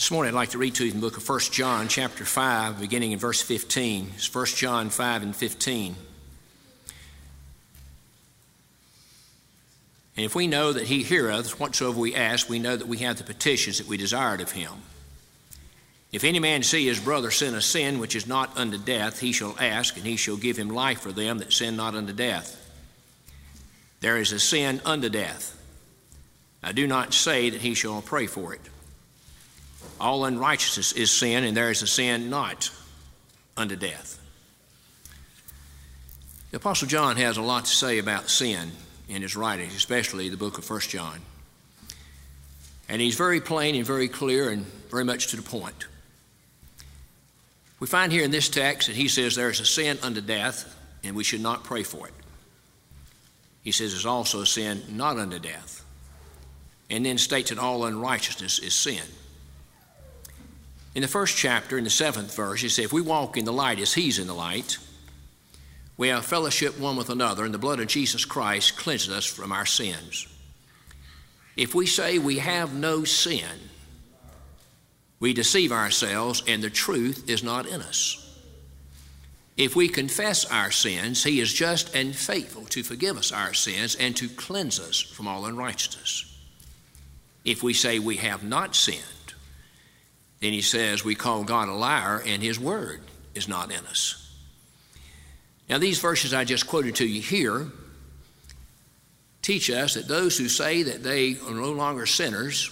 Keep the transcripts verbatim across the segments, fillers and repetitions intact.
This morning I'd like to read to you in the book of First John chapter five, beginning in verse fifteen. It's First John five and fifteen. And if we know that he heareth whatsoever we ask, we know that we have the petitions that we desired of him. If any man see his brother sin a sin which is not unto death, he shall ask, and he shall give him life for them that sin not unto death. There is a sin unto death. I do not say that he shall pray for it. All unrighteousness is sin, and there is a sin not unto death. The Apostle John has a lot to say about sin in his writings, especially the book of First John. And he's very plain and very clear and very much to the point. We find here in this text that he says there is a sin unto death, and we should not pray for it. He says there's also a sin not unto death, and then states that all unrighteousness is sin. In the first chapter, in the seventh verse, he says, if we walk in the light as he's in the light, we have fellowship one with another, and the blood of Jesus Christ cleanses us from our sins. If we say we have no sin, we deceive ourselves, and the truth is not in us. If we confess our sins, he is just and faithful to forgive us our sins and to cleanse us from all unrighteousness. If we say we have not sinned, then he says we call God a liar and his word is not in us. Now these verses I just quoted to you here teach us that those who say that they are no longer sinners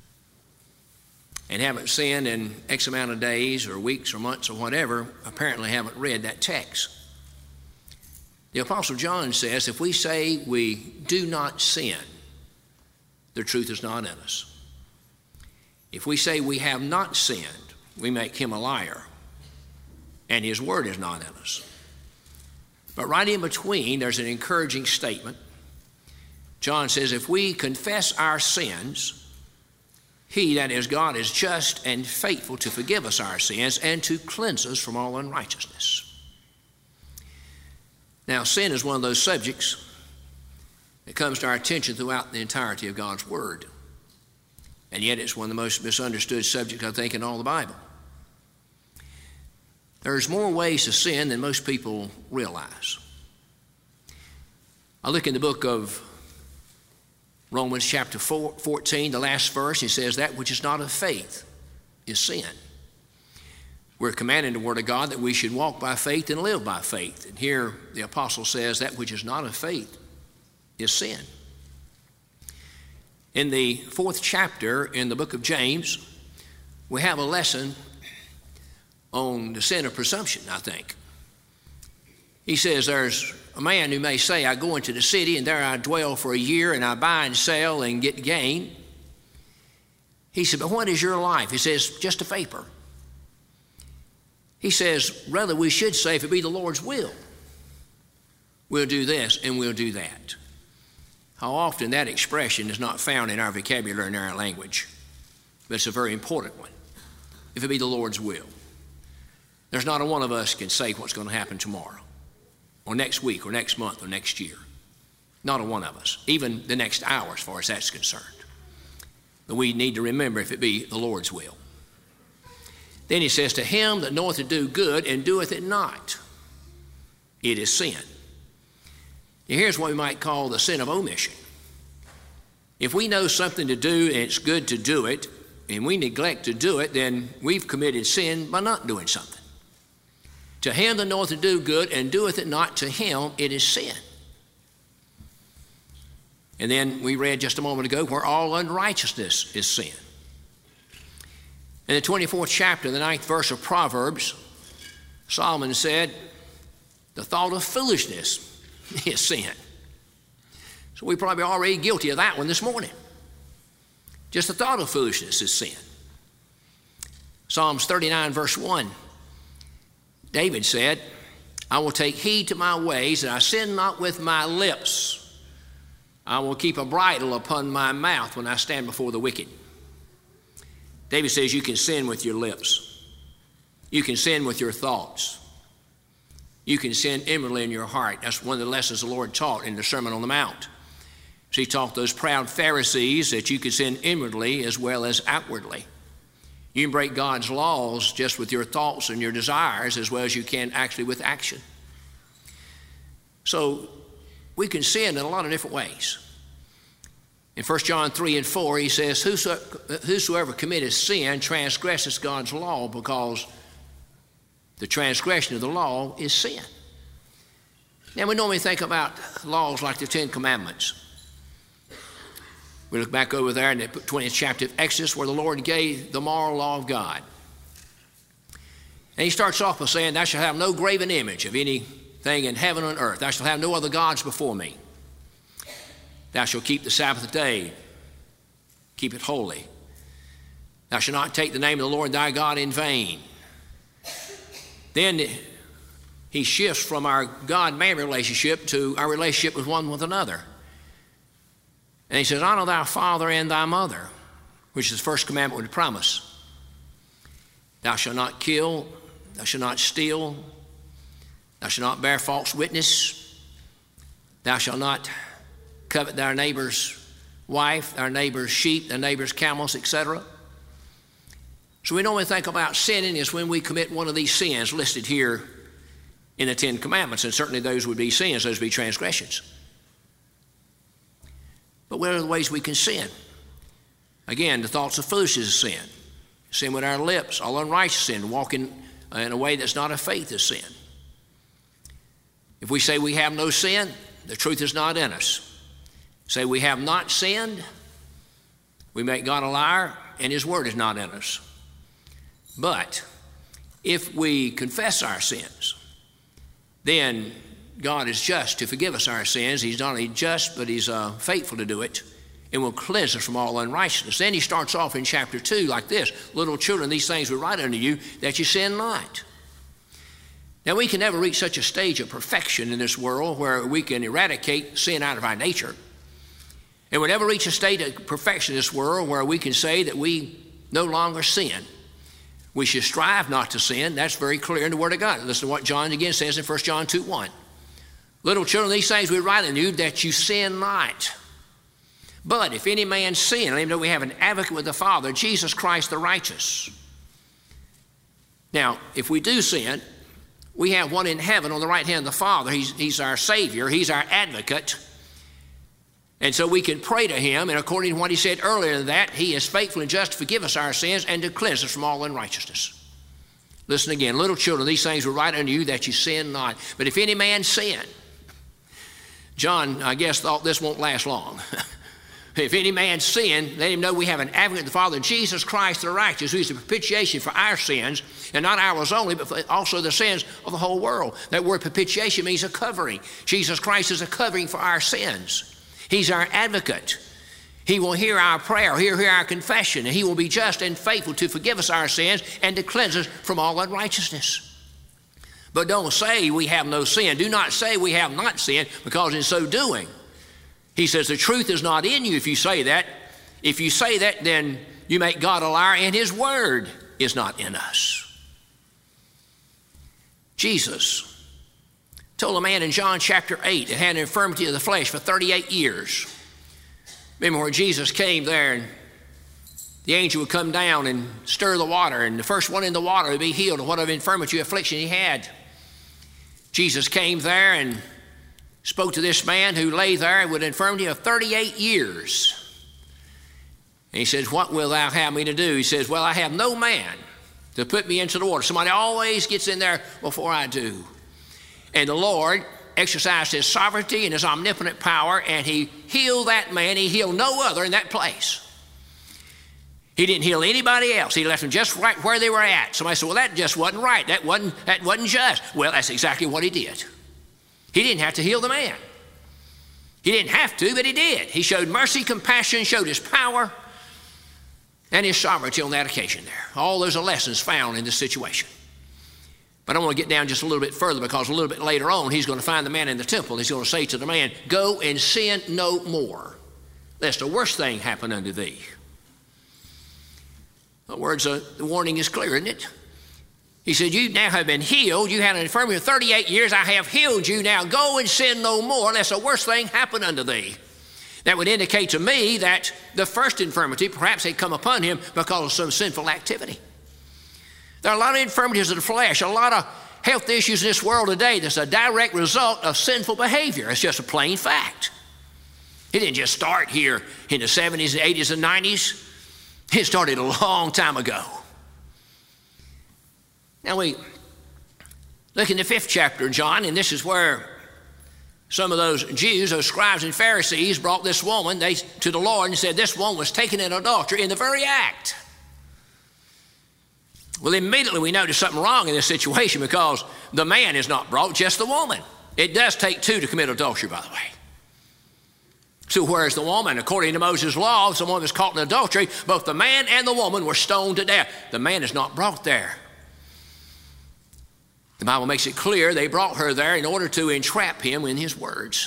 and haven't sinned in X amount of days or weeks or months or whatever apparently haven't read that text. The Apostle John says if we say we do not sin, the truth is not in us. If we say we have not sinned, we make him a liar, and his word is not in us. But right in between, there's an encouraging statement. John says, if we confess our sins, he, that is God, is just and faithful to forgive us our sins and to cleanse us from all unrighteousness. Now, sin is one of those subjects that comes to our attention throughout the entirety of God's word. And yet it's one of the most misunderstood subjects, I think, in all the Bible. There's more ways to sin than most people realize. I look in the book of Romans chapter four, fourteen, the last verse, it says, that which is not of faith is sin. We're commanded in the Word of God that we should walk by faith and live by faith. And here the apostle says that which is not of faith is sin. In the fourth chapter in the book of James, we have a lesson on the sin of presumption, I think. He says there's a man who may say, I go into the city and there I dwell for a year and I buy and sell and get gain. He said, but what is your life? He says, just a vapor. He says, rather we should say, if it be the Lord's will, we'll do this and we'll do that. How often that expression is not found in our vocabulary and our language, but it's a very important one. If it be the Lord's will. There's not a one of us can say what's going to happen tomorrow or next week or next month or next year. Not a one of us, even the next hour as far as that's concerned. But we need to remember if it be the Lord's will. Then he says, to him that knoweth to do good and doeth it not, it is sin. Now, here's what we might call the sin of omission. If we know something to do and it's good to do it, and we neglect to do it, then we've committed sin by not doing something. To him that knoweth to do good and doeth it not, to him it is sin. And then we read just a moment ago where all unrighteousness is sin. In the twenty-fourth chapter, the ninth verse of Proverbs, Solomon said, the thought of foolishness is sin. So we're probably already guilty of that one this morning. Just the thought of foolishness is sin. Psalms thirty-nine verse one, David said, I will take heed to my ways, and I sin not with my lips. I will keep a bridle upon my mouth when I stand before the wicked. David says you can sin with your lips. You can sin with your thoughts. You can sin inwardly in your heart. That's one of the lessons the Lord taught in the Sermon on the Mount. So he taught those proud Pharisees that you could sin inwardly as well as outwardly. You can break God's laws just with your thoughts and your desires as well as you can actually with action. So we can sin in a lot of different ways. In First John three and four, he says, whosoever, whosoever committeth sin transgresseth God's law, because the transgression of the law is sin. Now, we normally think about laws like the Ten Commandments. We look back over there in the twentieth chapter of Exodus, where the Lord gave the moral law of God. And he starts off by saying, thou shalt have no graven image of anything in heaven and earth. Thou shalt have no other gods before me. Thou shalt keep the Sabbath day, keep it holy. Thou shalt not take the name of the Lord thy God in vain. Then he shifts from our God-man relationship to our relationship with one with another. And he says, honor thy father and thy mother, which is the first commandment with a promise. Thou shalt not kill, thou shalt not steal, thou shalt not bear false witness, thou shalt not covet thy neighbor's wife, thy neighbor's sheep, thy neighbor's camels, et cetera. So we normally think about sinning is when we commit one of these sins listed here in the Ten Commandments, and certainly those would be sins, those would be transgressions. But what are the ways we can sin? Again, the thoughts of foolishness is sin. Sin with our lips, all unrighteous sin, walking in a way that's not of faith is sin. If we say we have no sin, the truth is not in us. Say we have not sinned, we make God a liar, and his word is not in us. But if we confess our sins, then God is just to forgive us our sins. He's not only just, but he's uh, faithful to do it, and will cleanse us from all unrighteousness. Then he starts off in chapter two like this, little children, these things we write unto you, that you sin not. Now, we can never reach such a stage of perfection in this world where we can eradicate sin out of our nature. And we'll never reach a state of perfection in this world where we can say that we no longer sin. We should strive not to sin. That's very clear in the Word of God. Listen to what John again says in First John two one. Little children, these things we write unto you, that you sin not. But if any man sin, let him know we have an advocate with the Father, Jesus Christ the righteous. Now, if we do sin, we have one in heaven on the right hand of the Father. He's, he's our Savior. He's our advocate. And so we can pray to him, and according to what he said earlier than that, he is faithful and just to forgive us our sins and to cleanse us from all unrighteousness. Listen again, little children, these things we write unto you, that you sin not. But if any man sin, John, I guess, thought this won't last long. If any man sin, let him know we have an advocate with the Father, Jesus Christ the righteous, who is the propitiation for our sins, and not ours only, but also the sins of the whole world. That word propitiation means a covering. Jesus Christ is a covering for our sins. He's our advocate. He will hear our prayer, he'll hear our confession, and he will be just and faithful to forgive us our sins and to cleanse us from all unrighteousness. But don't say we have no sin. Do not say we have not sinned, because in so doing, he says the truth is not in you if you say that. If you say that, then you make God a liar, and his word is not in us. Jesus told a man in John chapter eight that had an infirmity of the flesh for thirty-eight years. Remember where Jesus came there, and the angel would come down and stir the water, and the first one in the water would be healed of whatever infirmity or affliction he had. Jesus came there and spoke to this man who lay there with an infirmity of thirty-eight years. And he says, what wilt thou have me to do? He says, well, I have no man to put me into the water. Somebody always gets in there before I do. And the Lord exercised his sovereignty and his omnipotent power, and he healed that man. He healed no other in that place. He didn't heal anybody else. He left them just right where they were at. Somebody said, well, that just wasn't right. That wasn't, that wasn't just. Well, that's exactly what he did. He didn't have to heal the man. He didn't have to, but he did. He showed mercy, compassion, showed his power and his sovereignty on that occasion there. All those are lessons found in this situation. But I want to get down just a little bit further, because a little bit later on, he's going to find the man in the temple. He's going to say to the man, go and sin no more, lest the worst thing happen unto thee. In other words, uh, the warning is clear, isn't it? He said, you now have been healed. You had an infirmity of thirty-eight years. I have healed you. Now go and sin no more, lest the worst thing happen unto thee. That would indicate to me that the first infirmity perhaps had come upon him because of some sinful activity. There are a lot of infirmities of the flesh, a lot of health issues in this world today that's a direct result of sinful behavior. It's just a plain fact. It didn't just start here in the seventies and eighties and nineties. It started a long time ago. Now we look in the fifth chapter of John, and this is where some of those Jews, those scribes and Pharisees, brought this woman they, to the Lord and said this woman was taken in adultery in the very act. Well, immediately we notice something wrong in this situation because the man is not brought, just the woman. It does take two to commit adultery, by the way. So whereas the woman, according to Moses' law, if someone was caught in adultery, both the man and the woman were stoned to death. The man is not brought there. The Bible makes it clear they brought her there in order to entrap him in his words.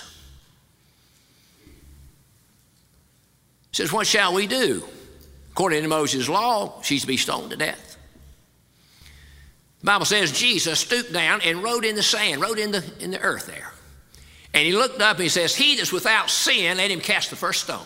It says, what shall we do? According to Moses' law, she's to be stoned to death. The Bible says Jesus stooped down and wrote in the sand, wrote in the, in the earth there. And he looked up and he says, he that's without sin, let him cast the first stone.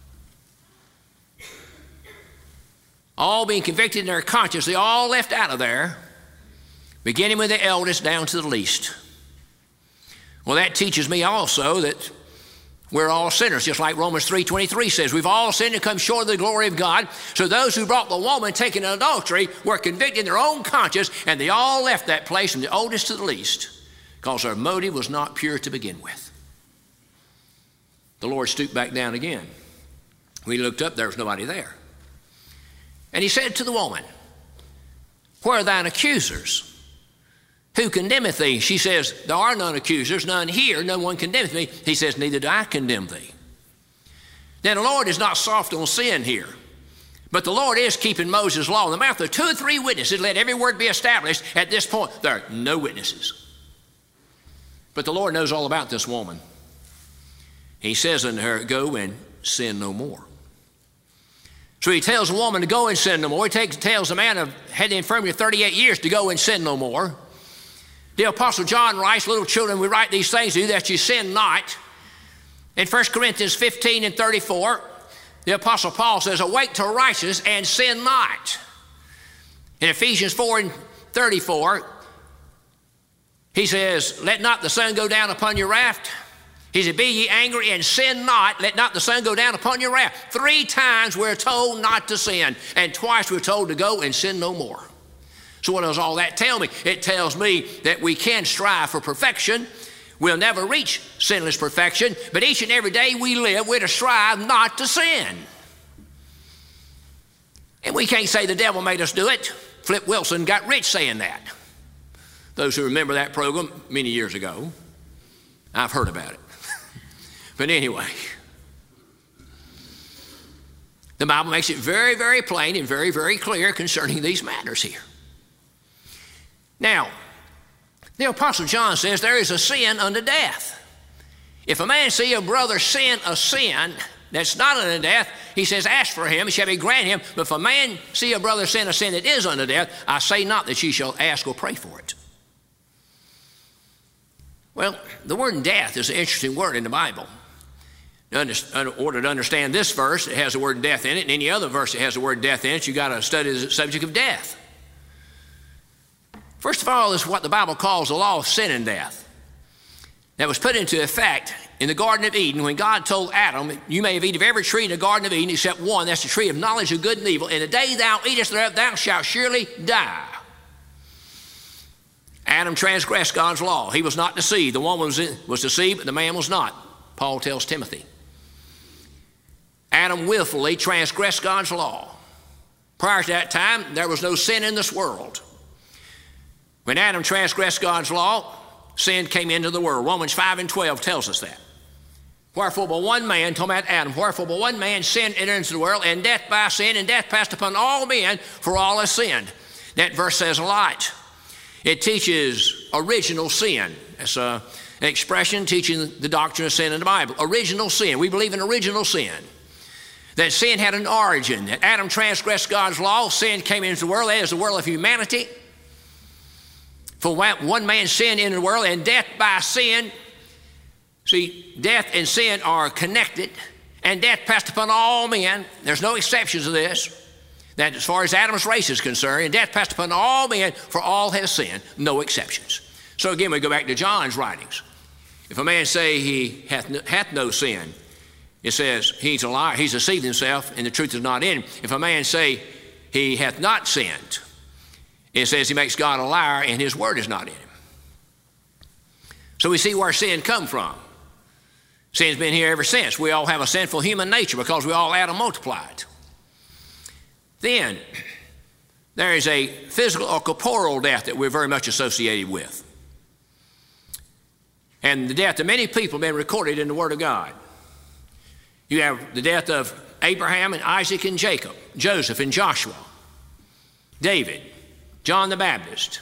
All being convicted in their conscience, they all left out of there, beginning with the eldest down to the least. Well, that teaches me also that we're all sinners, just like Romans three twenty-three says. We've all sinned and come short of the glory of God. So those who brought the woman taken in adultery were convicted in their own conscience, and they all left that place from the oldest to the least because their motive was not pure to begin with. The Lord stooped back down again. When he looked up, there was nobody there. And he said to the woman, where are thine accusers? Who condemneth thee? She says, there are none accusers, none here, no one condemneth me. He says, neither do I condemn thee. Now the Lord is not soft on sin here, but the Lord is keeping Moses' law. In the mouth of two or three witnesses, let every word be established. At this point, there are no witnesses. But the Lord knows all about this woman. He says unto her, go and sin no more. So he tells the woman to go and sin no more. He takes, tells the man who had the infirmity of thirty-eight years to go and sin no more. The Apostle John writes, little children, we write these things to you that you sin not. In First Corinthians fifteen and thirty-four, the Apostle Paul says, awake to righteousness and sin not. In Ephesians four and thirty-four, he says, let not the sun go down upon your wrath. He said, be ye angry and sin not. Let not the sun go down upon your wrath. Three times we're told not to sin, and twice we're told to go and sin no more. So what does all that tell me? It tells me that we can strive for perfection. We'll never reach sinless perfection, but each and every day we live, we're to strive not to sin. And we can't say the devil made us do it. Flip Wilson got rich saying that. Those who remember that program many years ago, I've heard about it. But anyway, the Bible makes it very, very plain and very, very clear concerning these matters here. Now, the Apostle John says there is a sin unto death. If a man see a brother sin a sin that's not unto death, he says, ask for him, it shall be granted him. But if a man see a brother sin a sin that is unto death, I say not that ye shall ask or pray for it. Well, the word death is an interesting word in the Bible. In order to understand this verse, it has the word death in it, and any other verse that has the word death in it, you've got to study the subject of death. First of all, is what the Bible calls the law of sin and death. That was put into effect in the Garden of Eden when God told Adam, you may have eaten of every tree in the Garden of Eden except one, that's the tree of knowledge of good and evil. And the day thou eatest thereof, thou shalt surely die. Adam transgressed God's law. He was not deceived. The woman was, in, was deceived, but the man was not. Paul tells Timothy. Adam willfully transgressed God's law. Prior to that time, there was no sin in this world. When Adam transgressed God's law, sin came into the world. Romans five and twelve tells us that. Wherefore by one man, talking about Adam, wherefore by one man sin entered into the world, and death by sin, and death passed upon all men, for all have sinned. That verse says a lot. It teaches original sin. It's a, an expression teaching the doctrine of sin in the Bible. Original sin. We believe in original sin. That sin had an origin. That Adam transgressed God's law. Sin came into the world. That is the world of humanity. For one man sinned into the world, and death by sin. See, death and sin are connected. And death passed upon all men. There's no exceptions to this. That as far as Adam's race is concerned, and death passed upon all men, for all have sinned, no exceptions. So again, we go back to John's writings. If a man say he hath no, hath no sin, it says he's a liar, he's deceived himself, and the truth is not in him. If a man say he hath not sinned, it says he makes God a liar, and his word is not in him. So we see where sin come from. Sin's been here ever since. We all have a sinful human nature because we all add and multiply it. Then there is a physical or corporeal death that we're very much associated with. And the death of many people have been recorded in the Word of God. You have the death of Abraham and Isaac and Jacob, Joseph and Joshua, David, John the Baptist,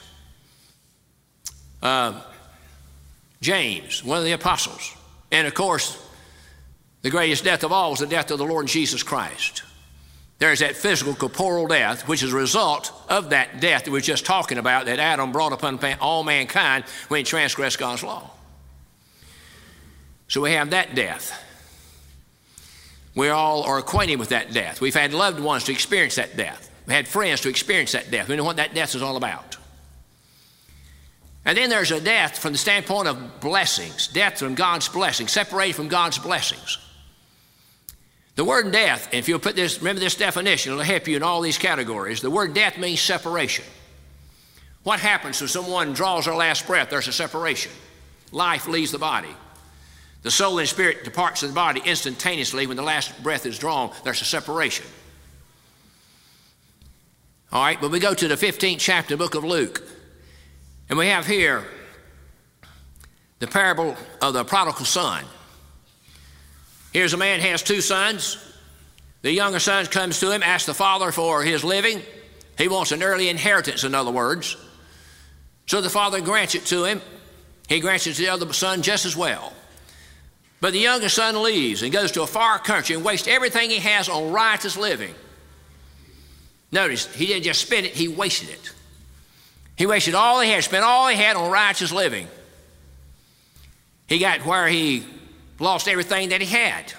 uh, James, one of the apostles. And of course, the greatest death of all was the death of the Lord Jesus Christ. There's that physical corporeal death, which is a result of that death that we were just talking about, that Adam brought upon all mankind when he transgressed God's law. So we have that death. We all are acquainted with that death. We've had loved ones to experience that death. We had friends to experience that death. We know what that death is all about. And then there's a death from the standpoint of blessings, death from God's blessings, separated from God's blessings. The word death, if you'll put this, remember this definition, it'll help you in all these categories. The word death means separation. What happens when someone draws their last breath? There's a separation. Life leaves the body. The soul and spirit departs of the body instantaneously when the last breath is drawn. There's a separation. All right, but we go to the fifteenth chapter of the book of Luke. And we have here the parable of the prodigal son. Here's a man who has two sons. The younger son comes to him, asks the father for his living. He wants an early inheritance, in other words. So the father grants it to him. He grants it to the other son just as well. But the younger son leaves and goes to a far country and wastes everything he has on riotous living. Notice, he didn't just spend it, he wasted it. He wasted all he had, spent all he had on righteous living. He got where he lost everything that he had.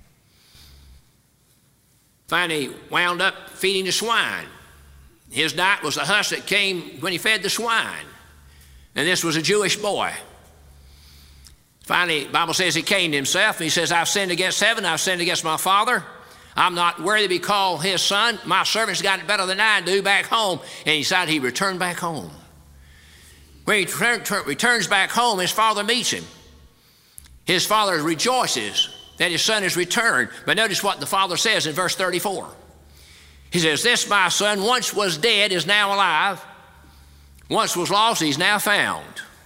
Finally wound up feeding the swine. His diet was the husk that came when he fed the swine. And this was a Jewish boy. Finally, the Bible says he came to himself. And he says, I've sinned against heaven. I've sinned against my father. I'm not worthy to be called his son. My servant's got it better than I do back home. And he decided he'd return back home. When he return, turn, returns back home, his father meets him. His father rejoices that his son has returned. But notice what the father says in verse thirty-four. He says, this my son once was dead, is now alive. Once was lost, he's now found.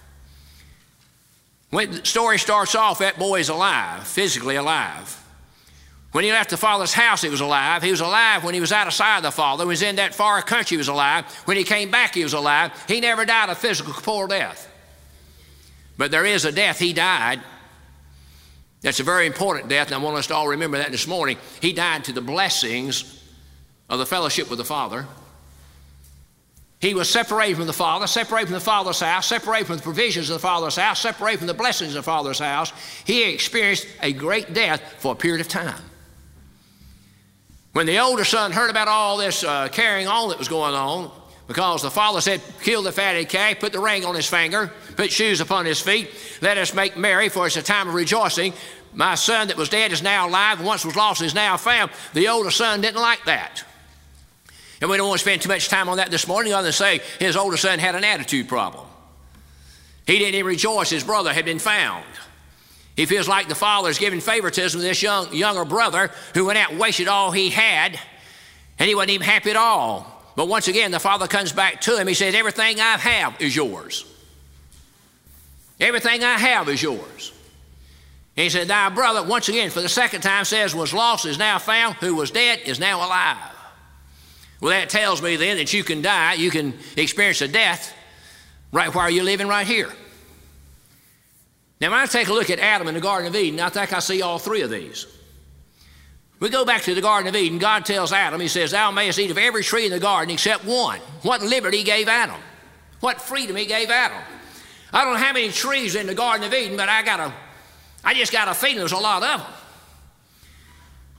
When the story starts off, that boy is alive, physically alive. When he left the father's house, he was alive. He was alive when he was outside of the father. When he was in that far country, he was alive. When he came back, he was alive. He never died a physical, corporeal death. But there is a death. He died. That's a very important death, and I want us to all remember that this morning. He died to the blessings of the fellowship with the Father. He was separated from the Father, separated from the Father's house, separated from the provisions of the Father's house, separated from the blessings of the Father's house. He experienced a great death for a period of time. When the older son heard about all this uh, carrying on that was going on, because the father said, kill the fatted calf, put the ring on his finger, put shoes upon his feet, let us make merry, for it's a time of rejoicing. My son that was dead is now alive, and once was lost is now found. The older son didn't like that. And we don't want to spend too much time on that this morning, other than say his older son had an attitude problem. He didn't even rejoice his brother had been found. He feels like the father is giving favoritism to this young, younger brother who went out and wasted all he had, and he wasn't even happy at all. But once again, the father comes back to him. He says, everything I have is yours. Everything I have is yours. And he said, thy brother, once again, for the second time, says, was lost is now found, who was dead is now alive. Well, that tells me then that you can die, you can experience a death right where you're living right here. Now, when I take a look at Adam in the Garden of Eden, I think I see all three of these. We go back to the Garden of Eden. God tells Adam, he says, thou mayest eat of every tree in the garden except one. What liberty he gave Adam. What freedom he gave Adam. I don't know how many trees in the Garden of Eden, but I got a, I just got a feeling there's a lot of them.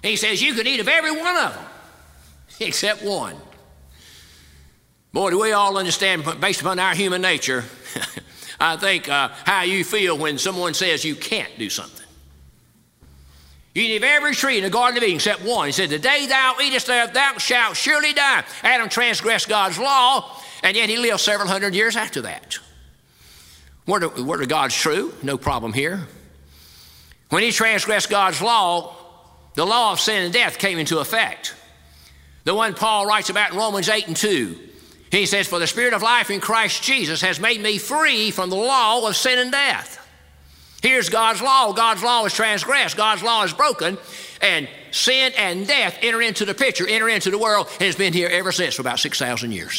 He says you could eat of every one of them except one. Boy, do we all understand, based upon our human nature, I think uh, how you feel when someone says you can't do something. You eat of every tree in the Garden of Eden except one. He said, the day thou eatest thereof, thou shalt surely die. Adam transgressed God's law, and yet he lived several hundred years after that. Word of, word of God's true, no problem here. When he transgressed God's law, the law of sin and death came into effect. The one Paul writes about in Romans eight and two. He says, for the Spirit of life in Christ Jesus has made me free from the law of sin and death. Here's God's law. God's law is transgressed. God's law is broken. And sin and death enter into the picture, enter into the world, and it's been here ever since for about six thousand years.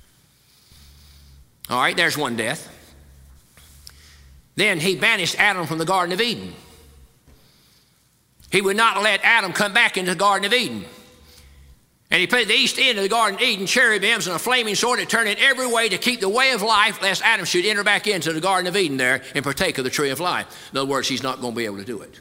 All right, there's one death. Then he banished Adam from the Garden of Eden. He would not let Adam come back into the Garden of Eden. And he put at the east end of the Garden of Eden cherubims and a flaming sword that turned in every way to keep the way of life, lest Adam should enter back into the Garden of Eden there and partake of the tree of life. In other words, he's not going to be able to do it.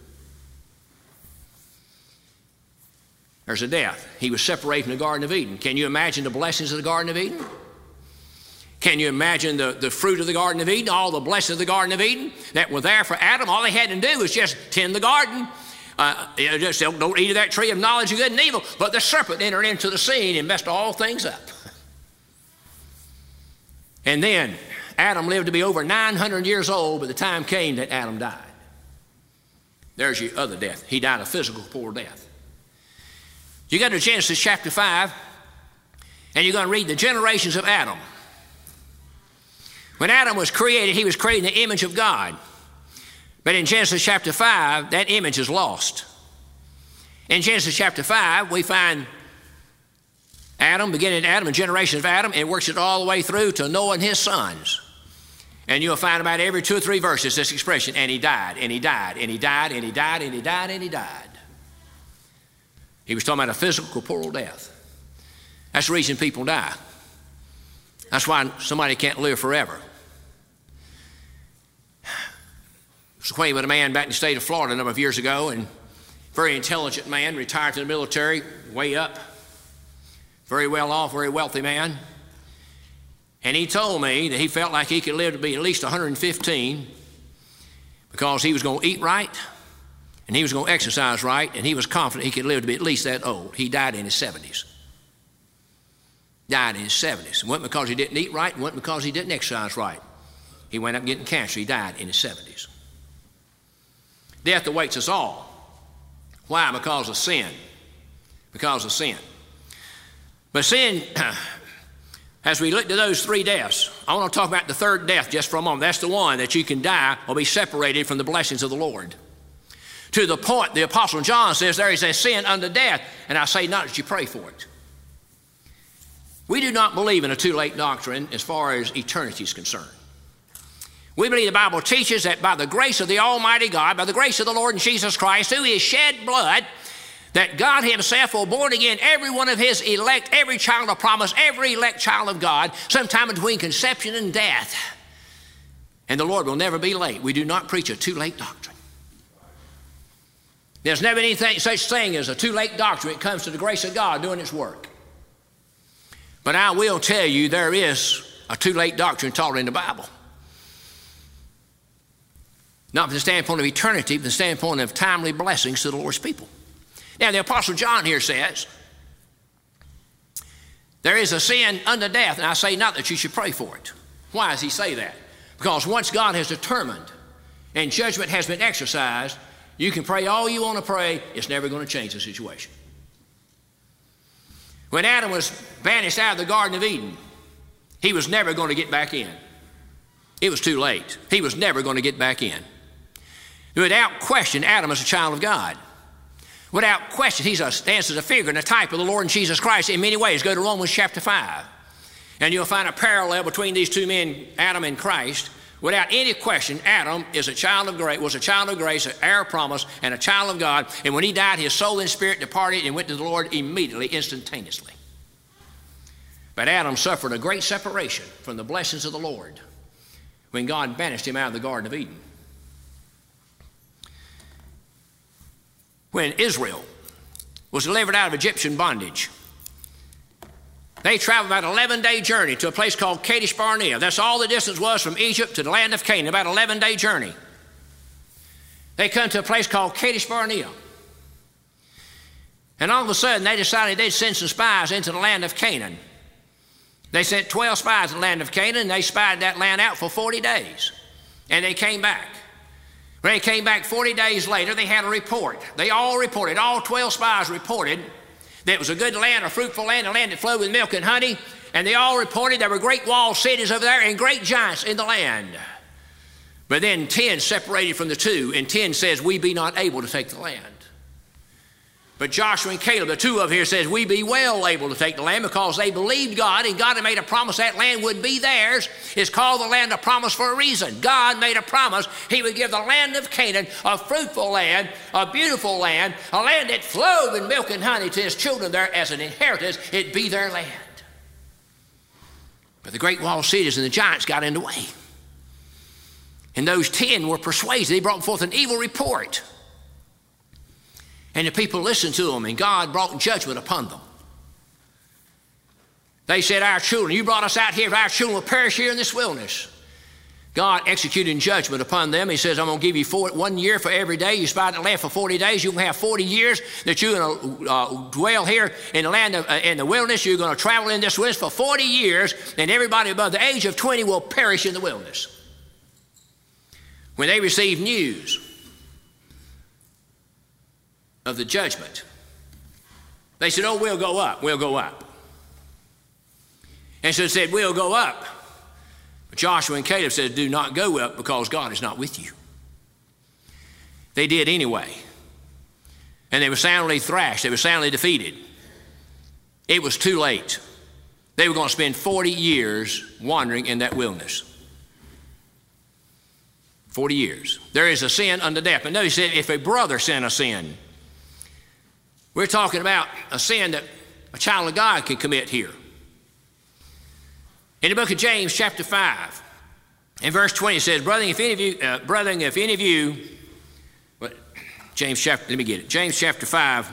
There's a death. He was separated from the Garden of Eden. Can you imagine the blessings of the Garden of Eden? Can you imagine the, the fruit of the Garden of Eden, all the blessings of the Garden of Eden that were there for Adam? All they had to do was just tend the garden. Uh, you know, just don't, don't eat of that tree of knowledge of good and evil. But the serpent entered into the scene and messed all things up. And then Adam lived to be over nine hundred years old, but the time came that Adam died. There's your other death. He died a physical poor death. You go to Genesis chapter five, and you're going to read the generations of Adam. When Adam was created, he was created in the image of God. But in Genesis chapter five, that image is lost. In Genesis chapter five, we find Adam, beginning Adam and generations of Adam, and works it all the way through to Noah and his sons. And you'll find about every two or three verses this expression, and he died, and he died, and he died, and he died, and he died, and he died. He was talking about a physical, corporeal death. That's the reason people die. That's why somebody can't live forever. I was acquainted with a man back in the state of Florida a number of years ago, and very intelligent man, retired from the military, way up, very well off, very wealthy man. And he told me that he felt like he could live to be at least one hundred fifteen because he was going to eat right and he was going to exercise right, and he was confident he could live to be at least that old. He died in his seventies. Died in his seventies. It wasn't because he didn't eat right, it wasn't because he didn't exercise right. He went up getting cancer. He died in his seventies. Death awaits us all. Why? Because of sin. Because of sin. But sin, as we look to those three deaths, I want to talk about the third death just for a moment. That's the one that you can die or be separated from the blessings of the Lord. To the point, the Apostle John says, there is a sin unto death, and I say not that you pray for it. We do not believe in a too late doctrine as far as eternity is concerned. We believe the Bible teaches that by the grace of the Almighty God, by the grace of the Lord Jesus Christ, through his shed blood, that God himself will born again every one of his elect, every child of promise, every elect child of God, sometime between conception and death. And the Lord will never be late. We do not preach a too late doctrine. There's never anything such thing as a too late doctrine when it comes to the grace of God doing its work. But I will tell you there is a too late doctrine taught in the Bible. Not from the standpoint of eternity, but from the standpoint of timely blessings to the Lord's people. Now, the Apostle John here says, there is a sin unto death, and I say not that you should pray for it. Why does he say that? Because once God has determined and judgment has been exercised, you can pray all you want to pray, it's never going to change the situation. When Adam was banished out of the Garden of Eden, he was never going to get back in. It was too late. He was never going to get back in. Without question, Adam is a child of God. Without question, he stands as a figure and a type of the Lord Jesus Christ in many ways. Go to Romans chapter five, and you'll find a parallel between these two men, Adam and Christ. Without any question, Adam is a child of grace, was a child of grace, an heir of promise, and a child of God. And when he died, his soul and spirit departed and went to the Lord immediately, instantaneously. But Adam suffered a great separation from the blessings of the Lord when God banished him out of the Garden of Eden. When Israel was delivered out of Egyptian bondage. They traveled about an eleven-day journey to a place called Kadesh Barnea. That's all the distance was from Egypt to the land of Canaan, about an eleven-day journey. They come to a place called Kadesh Barnea. And all of a sudden, they decided they'd send some spies into the land of Canaan. They sent twelve spies in the land of Canaan, and they spied that land out for forty days. And they came back. When they came back forty days later, they had a report. They all reported, all twelve spies reported that it was a good land, a fruitful land, a land that flowed with milk and honey. And they all reported there were great walled cities over there and great giants in the land. But then ten separated from the two, and ten says, we be not able to take the land. But Joshua and Caleb, the two of here, says, we be well able to take the land because they believed God, and God had made a promise that land would be theirs. It's called the land of promise for a reason. God made a promise he would give the land of Canaan a fruitful land, a beautiful land, a land that flowed with milk and honey to his children there as an inheritance. It'd be their land. But the great walled cities and the giants got in the way. And those ten were persuaded. They brought forth an evil report. And the people listened to them, and God brought judgment upon them. They said, our children, you brought us out here, our children will perish here in this wilderness. God executed judgment upon them. He says, I'm going to give you four, one year for every day. You spied the land for forty days. You're going to have forty years that you're going to uh, dwell here in the land of, uh, in the wilderness. You're going to travel in this wilderness for forty years, and everybody above the age of twenty will perish in the wilderness. When they received news of the judgment, they said, oh, we'll go up, we'll go up. And so they said, we'll go up. But Joshua and Caleb said, do not go up because God is not with you. They did anyway. And they were soundly thrashed, they were soundly defeated. It was too late. They were going to spend forty years wandering in that wilderness. forty years. There is a sin unto death. But notice that if a brother sin a sin, we're talking about a sin that a child of God can commit here. In the book of James, chapter five, in verse twenty, it says, Brethren, if any of you, uh, brethren, if any of you, what, James chapter, let me get it. James chapter five.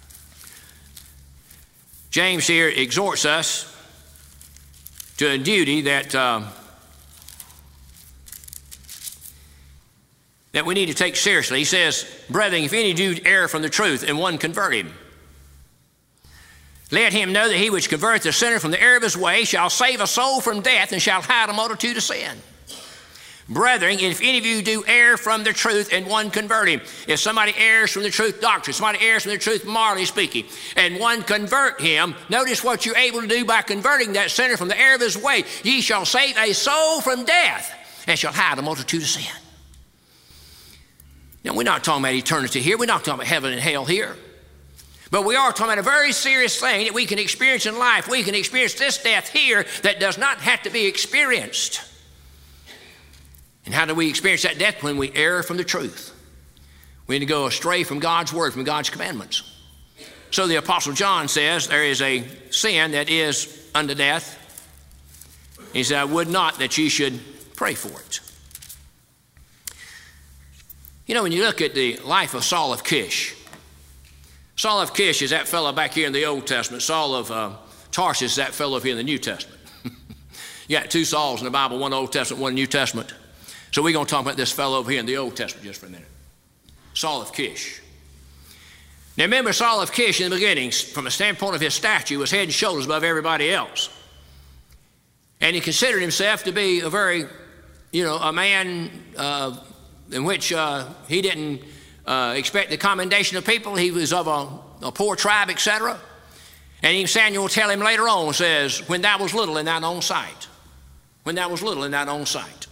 James here exhorts us to a duty that uh, that we need to take seriously. He says, brethren, if any of you err from the truth and one convert him, let him know that he which converteth the sinner from the error of his way shall save a soul from death and shall hide a multitude of sin. Brethren, if any of you do err from the truth and one convert him, if somebody errs from the truth doctrine, somebody errs from the truth morally speaking, and one convert him, notice what you're able to do by converting that sinner from the error of his way. Ye shall save a soul from death and shall hide a multitude of sin. Now, we're not talking about eternity here. We're not talking about heaven and hell here. But we are talking about a very serious thing that we can experience in life. We can experience this death here that does not have to be experienced. And how do we experience that death? When we err from the truth. We need to go astray from God's word, from God's commandments. So the Apostle John says there is a sin that is unto death. He said, I would not that ye should pray for it. You know, when you look at the life of Saul of Kish, Saul of Kish is that fellow back here in the Old Testament. Saul of uh, Tarsus is that fellow up here in the New Testament. You got two Sauls in the Bible, one Old Testament, one New Testament. So we're going to talk about this fellow over here in the Old Testament just for a minute. Saul of Kish. Now remember, Saul of Kish in the beginning, from a standpoint of his stature, was head and shoulders above everybody else. And he considered himself to be a very, you know, a man uh, in which uh, he didn't uh, expect the commendation of people. He was of a, a poor tribe, et cetera. And even Samuel will tell him later on, says, when thou was little in thine own sight. When thou was little in thine own sight.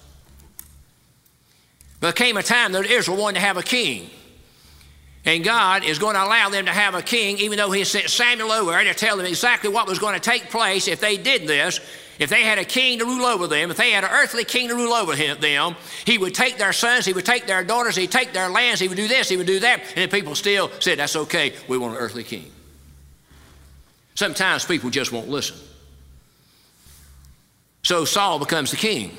But there came a time that Israel wanted to have a king. And God is going to allow them to have a king, even though he sent Samuel over there to tell them exactly what was going to take place if they did this. If they had a king to rule over them, if they had an earthly king to rule over him, them, he would take their sons, he would take their daughters, he'd take their lands, he would do this, he would do that. And the people still said, that's okay, we want an earthly king. Sometimes people just won't listen. So Saul becomes the king.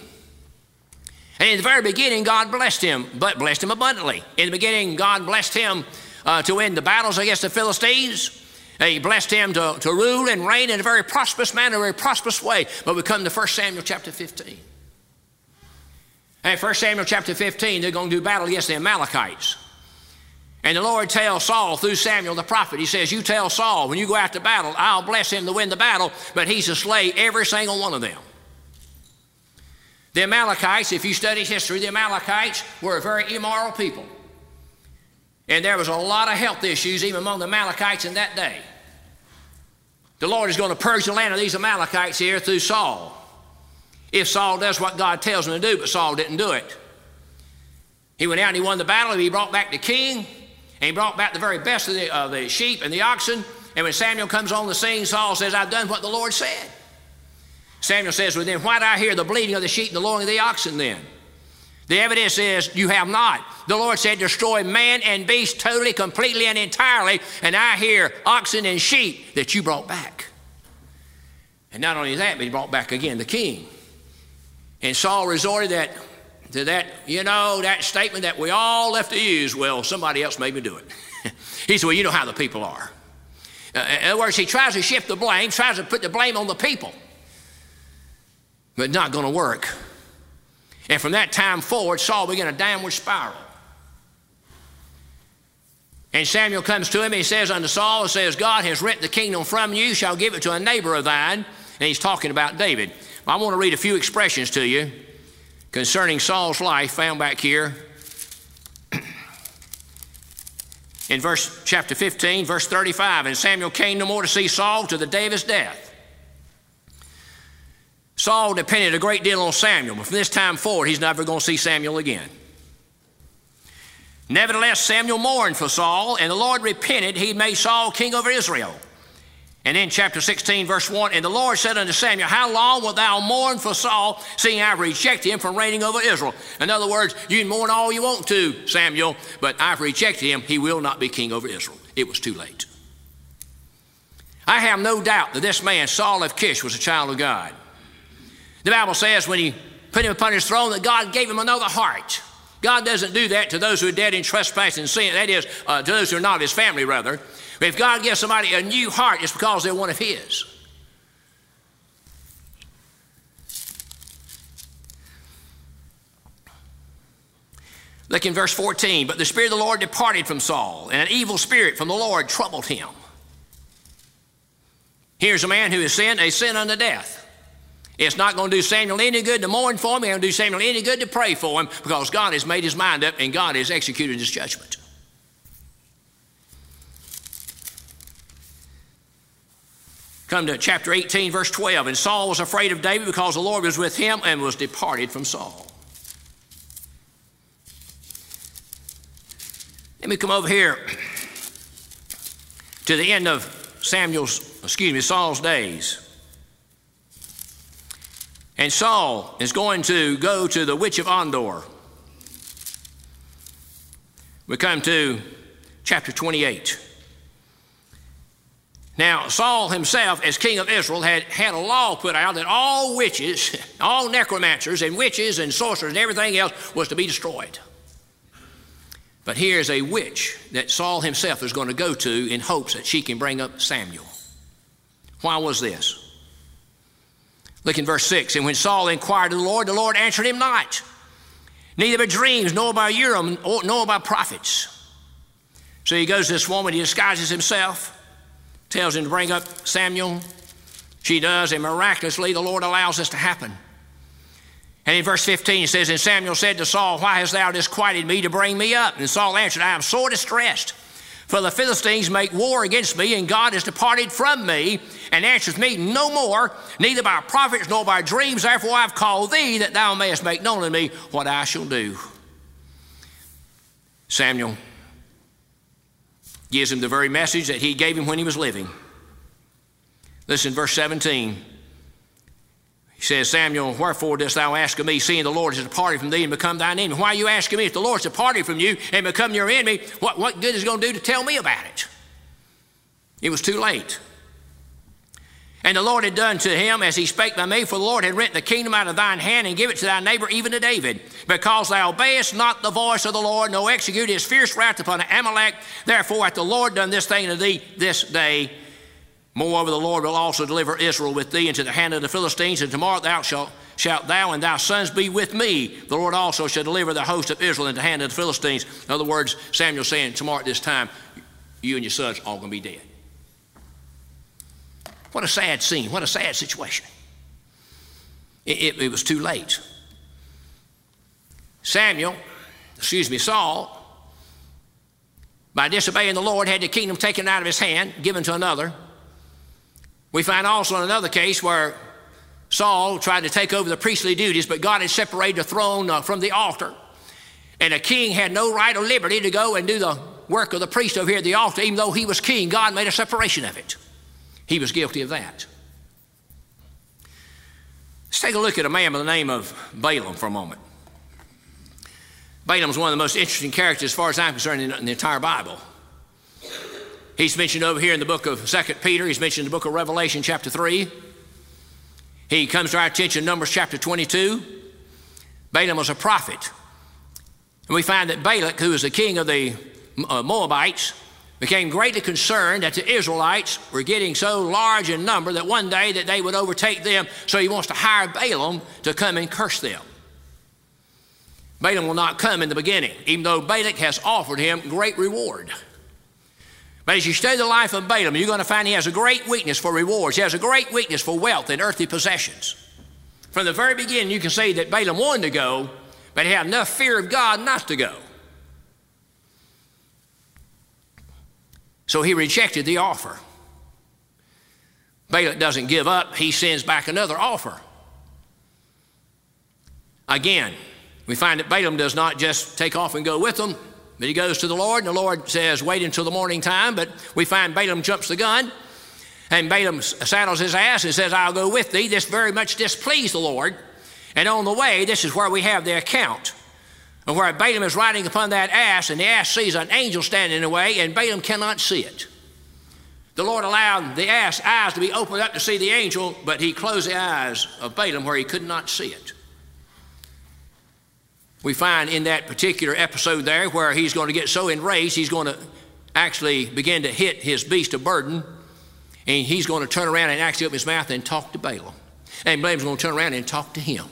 And in the very beginning, God blessed him, but blessed him abundantly. In the beginning, God blessed him uh, to win the battles against the Philistines. He blessed him to, to rule and reign in a very prosperous manner, a very prosperous way. But we come to First Samuel chapter fifteen. And in First Samuel chapter fifteen, they're going to do battle against the Amalekites. And the Lord tells Saul through Samuel the prophet, he says, you tell Saul, when you go out to battle, I'll bless him to win the battle, but he's to slay every single one of them. The Amalekites, if you study history, the Amalekites were a very immoral people. And there was a lot of health issues even among the Amalekites in that day. The Lord is going to purge the land of these Amalekites here through Saul. If Saul does what God tells him to do, but Saul didn't do it. He went out and he won the battle, and he brought back the king, and he brought back the very best of the, uh, the sheep and the oxen. And when Samuel comes on the scene, Saul says, I've done what the Lord said. Samuel says, well then why do I hear the bleating of the sheep and the lowing of the oxen then? The evidence is you have not. The Lord said destroy man and beast totally, completely, and entirely, and I hear oxen and sheep that you brought back. And not only that, but he brought back again the king. And Saul resorted that, to that, you know, that statement that we all left to use, well, somebody else made me do it. He said, well, you know how the people are. Uh, in other words, he tries to shift the blame, tries to put the blame on the people, but not going to work. And from that time forward, Saul began a downward spiral. And Samuel comes to him and he says unto Saul, he says, God has rent the kingdom from you, shall give it to a neighbor of thine. And he's talking about David. I want to read a few expressions to you concerning Saul's life found back here in verse chapter fifteen, verse thirty-five. And Samuel came no more to see Saul to the day of his death. Saul depended a great deal on Samuel, but from this time forward, he's never going to see Samuel again. Nevertheless, Samuel mourned for Saul, and the Lord repented. He made Saul king over Israel. And in chapter sixteen, verse one, and the Lord said unto Samuel, how long wilt thou mourn for Saul, seeing I have rejected him from reigning over Israel? In other words, you can mourn all you want to, Samuel, but I've rejected him. He will not be king over Israel. It was too late. I have no doubt that this man, Saul of Kish, was a child of God. The Bible says when he put him upon his throne that God gave him another heart. God doesn't do that to those who are dead in trespass and sin. That is, uh, to those who are not his family, rather. But if God gives somebody a new heart, it's because they're one of his. Look in verse fourteen. But the Spirit of the Lord departed from Saul, and an evil spirit from the Lord troubled him. Here's a man who has sinned a sin unto death. It's not going to do Samuel any good to mourn for him. It's going to do Samuel any good to pray for him, because God has made his mind up and God has executed his judgment. Come to chapter eighteen, verse twelve. And Saul was afraid of David because the Lord was with him and was departed from Saul. Let me come over here to the end of Samuel's, excuse me, Saul's days. And Saul is going to go to the witch of Endor. We come to chapter twenty-eight. Now, Saul himself, as king of Israel, had had a law put out that all witches, all necromancers and witches and sorcerers and everything else was to be destroyed. But here's a witch that Saul himself is going to go to in hopes that she can bring up Samuel. Why was this? Look in verse six. And when Saul inquired of the Lord, the Lord answered him not, neither by dreams, nor by Urim, nor by prophets. So he goes to this woman, he disguises himself, tells him to bring up Samuel. She does, and miraculously the Lord allows this to happen. And in verse fifteen it says, and Samuel said to Saul, why hast thou disquieted me to bring me up? And Saul answered, I am sore distressed, for the Philistines make war against me, and God has departed from me, and answers me no more, neither by prophets nor by dreams. Therefore I have called thee, that thou mayest make known to me what I shall do. Samuel gives him the very message that he gave him when he was living. Listen, verse seventeen. He says, Samuel, wherefore dost thou ask of me, seeing the Lord has departed from thee and become thine enemy? Why are you asking me? If the Lord's departed from you and become your enemy, what, what good is it going to do to tell me about it? It was too late. And the Lord had done to him as he spake by me, for the Lord had rent the kingdom out of thine hand and give it to thy neighbor, even to David. Because thou obeyest not the voice of the Lord, nor execute his fierce wrath upon Amalek. Therefore hath the Lord done this thing to thee this day. Moreover, the Lord will also deliver Israel with thee into the hand of the Philistines, and tomorrow thou shalt, shalt thou and thy sons be with me. The Lord also shall deliver the host of Israel into the hand of the Philistines. In other words, Samuel's saying, tomorrow at this time, you and your sons are all going to be dead. What a sad scene. What a sad situation. It, it, it was too late. Samuel, excuse me, Saul, by disobeying the Lord, had the kingdom taken out of his hand, given to another. We find also in another case where Saul tried to take over the priestly duties, but God had separated the throne uh, from the altar. And a king had no right or liberty to go and do the work of the priest over here at the altar, even though he was king. God made a separation of it. He was guilty of that. Let's take a look at a man by the name of Balaam for a moment. Balaam is one of the most interesting characters, as far as I'm concerned, in the entire Bible. He's mentioned over here in the book of Second Peter. He's mentioned in the book of Revelation chapter three. He comes to our attention in Numbers chapter twenty-two. Balaam was a prophet. And we find that Balak, who was the king of the Moabites, became greatly concerned that the Israelites were getting so large in number that one day that they would overtake them. So he wants to hire Balaam to come and curse them. Balaam will not come in the beginning, even though Balak has offered him great reward. But as you study the life of Balaam, you're going to find he has a great weakness for rewards. He has a great weakness for wealth and earthly possessions. From the very beginning, you can see that Balaam wanted to go, but he had enough fear of God not to go. So he rejected the offer. Balak doesn't give up. He sends back another offer. Again, we find that Balaam does not just take off and go with them, but he goes to the Lord, and the Lord says, wait until the morning time. But we find Balaam jumps the gun, and Balaam saddles his ass and says, I'll go with thee. This very much displeased the Lord. And on the way, this is where we have the account of where Balaam is riding upon that ass, and the ass sees an angel standing in the way, and Balaam cannot see it. The Lord allowed the ass eyes to be opened up to see the angel, but he closed the eyes of Balaam where he could not see it. We find in that particular episode there where he's going to get so enraged, he's going to actually begin to hit his beast of burden, and he's going to turn around and actually open his mouth and talk to Balaam. And Balaam's going to turn around and talk to him.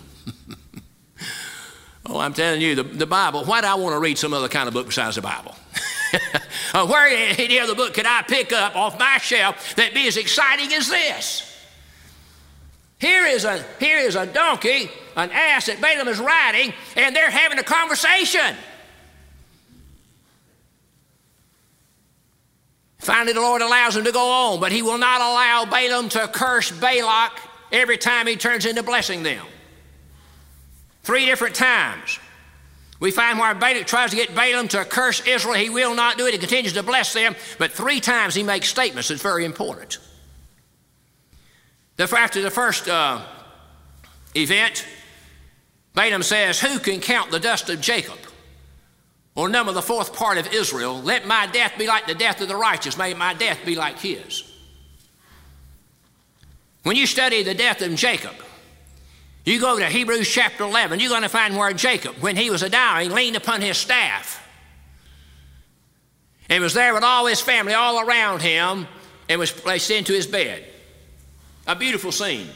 Oh, I'm telling you, the, the Bible, why do I want to read some other kind of book besides the Bible? uh, where any other book could I pick up off my shelf that be as exciting as this? Here is a, here is a donkey, an ass that Balaam is riding, and they're having a conversation. Finally, the Lord allows him to go on, but he will not allow Balaam to curse Balak every time he turns into blessing them. Three different times. We find where Balak tries to get Balaam to curse Israel. He will not do it. He continues to bless them. But three times he makes statements that's very important. After the first uh, event, Balaam says, who can count the dust of Jacob or number the fourth part of Israel? Let my death be like the death of the righteous. May my death be like his. When you study the death of Jacob, you go to Hebrews chapter eleven, you're going to find where Jacob, when he was a dying, leaned upon his staff and was there with all his family all around him and was placed into his bed. A beautiful scene.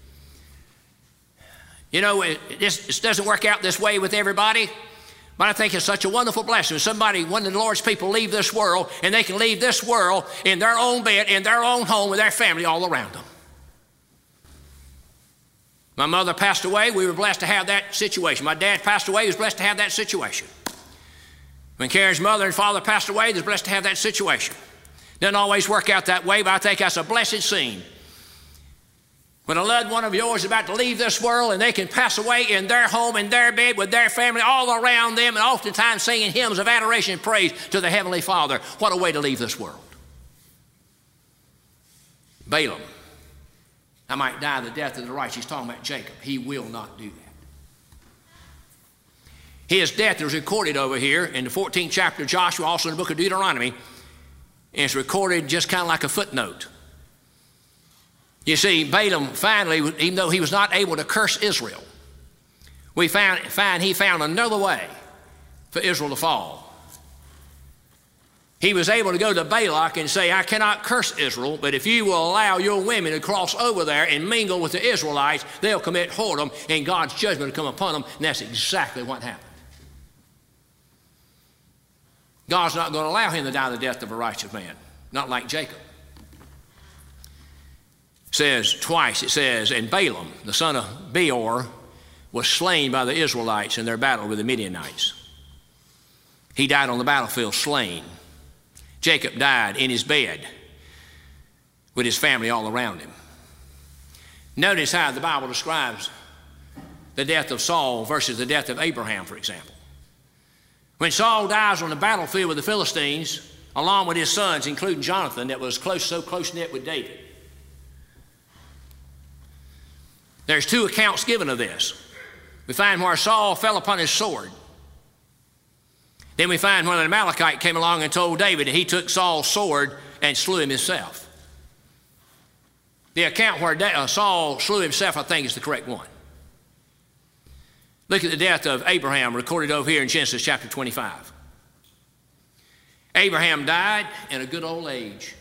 You know, it, this, this doesn't work out this way with everybody, but I think it's such a wonderful blessing. Somebody, one of the Lord's people, leave this world, and they can leave this world in their own bed, in their own home, with their family all around them. My mother passed away. We were blessed to have that situation. My dad passed away. He was blessed to have that situation. When Karen's mother and father passed away, they were blessed to have that situation. Doesn't always work out that way, but I think that's a blessed scene. When a loved one of yours is about to leave this world and they can pass away in their home, in their bed, with their family all around them, and oftentimes singing hymns of adoration and praise to the Heavenly Father. What a way to leave this world. Balaam, I might die the death of the righteous. He's talking about Jacob. He will not do that. His death is recorded over here in the fourteenth chapter of Joshua, also in the book of Deuteronomy, and it's recorded just kind of like a footnote. You see, Balaam finally, even though he was not able to curse Israel, we found, find he found another way for Israel to fall. He was able to go to Balak and say, I cannot curse Israel, but if you will allow your women to cross over there and mingle with the Israelites, they'll commit whoredom and God's judgment will come upon them. And that's exactly what happened. God's not going to allow him to die the death of a righteous man, not like Jacob. It says twice, it says, and Balaam, the son of Beor, was slain by the Israelites in their battle with the Midianites. He died on the battlefield slain. Jacob died in his bed with his family all around him. Notice how the Bible describes the death of Saul versus the death of Abraham, for example. When Saul dies on the battlefield with the Philistines, along with his sons, including Jonathan, that was close, so close-knit with David. There's two accounts given of this. We find where Saul fell upon his sword. Then we find when an Amalekite came along and told David that he took Saul's sword and slew him himself. The account where uh, Saul slew himself, I think, is the correct one. Look at the death of Abraham recorded over here in Genesis chapter twenty-five. Abraham died in a good old age,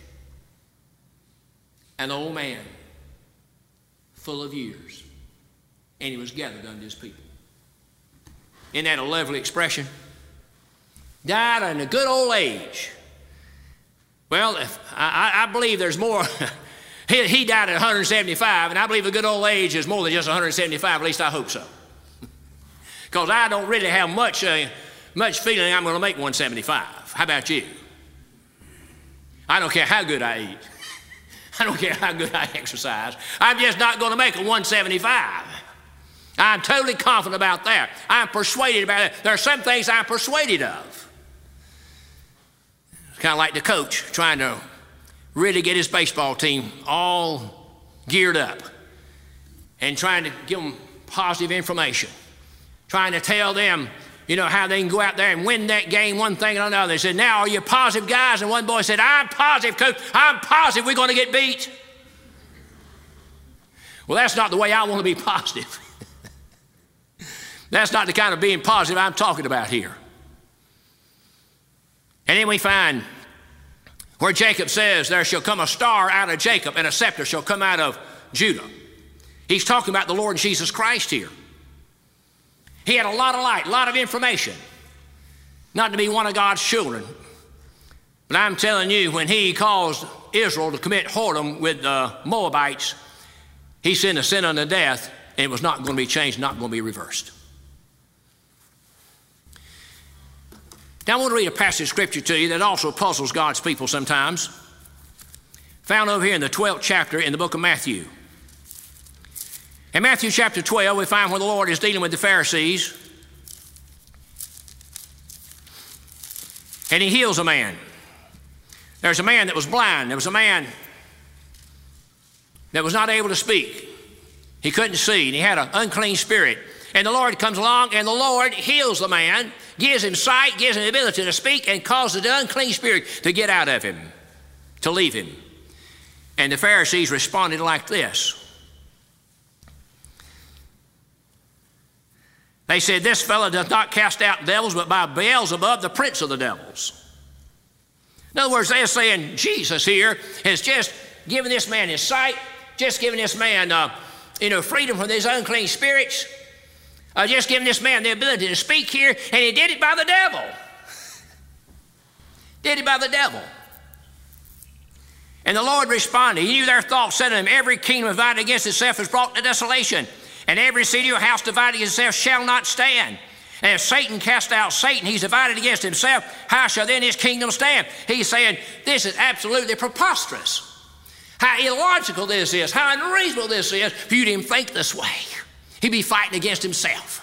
an old man, full of years, and he was gathered unto his people. Isn't that a lovely expression? Died in a good old age. Well, if, I, I believe there's more. he, he died at one hundred seventy-five, and I believe a good old age is more than just one hundred seventy-five. At least I hope so. Because I don't really have much, uh, much feeling I'm going to make one seventy-five. How about you? I don't care how good I eat. I don't care how good I exercise. I'm just not going to make a one seventy-five. I'm totally confident about that. I'm persuaded about it. There are some things I'm persuaded of. It's kind of like the coach trying to really get his baseball team all geared up and trying to give them positive information, trying to tell them, you know, how they can go out there and win that game, one thing and another. They said, now are you positive guys? And one boy said, I'm positive, coach. I'm positive we're going to get beat. Well, that's not the way I want to be positive. That's not the kind of being positive I'm talking about here. And then we find where Jacob says, there shall come a star out of Jacob and a scepter shall come out of Judah. He's talking about the Lord Jesus Christ here. He had a lot of light, a lot of information, not to be one of God's children. But I'm telling you, when he caused Israel to commit whoredom with the Moabites, he sent a sin unto death, and it was not going to be changed, not going to be reversed. Now I want to read a passage of scripture to you that also puzzles God's people sometimes. Found over here in the twelfth chapter in the book of Matthew. In Matthew chapter twelve, we find where the Lord is dealing with the Pharisees. And he heals a man. There's a man that was blind. There was a man that was not able to speak. He couldn't see, and he had an unclean spirit. And the Lord comes along, and the Lord heals the man, gives him sight, gives him the ability to speak, and causes the unclean spirit to get out of him, to leave him. And the Pharisees responded like this. They said, this fellow does not cast out devils, but by Beelzebub, the prince of the devils. In other words, they're saying Jesus here has just given this man his sight, just given this man uh, you know, freedom from these unclean spirits, uh, just giving this man the ability to speak here, and he did it by the devil. Did it by the devil. And the Lord responded. He knew their thoughts, said to them, every kingdom divided against itself is brought to desolation, and every city or house divided against itself shall not stand. And if Satan cast out Satan, he's divided against himself, how shall then his kingdom stand? He's saying this is absolutely preposterous. How illogical this is, how unreasonable this is for you to even think this way. He'd be fighting against himself.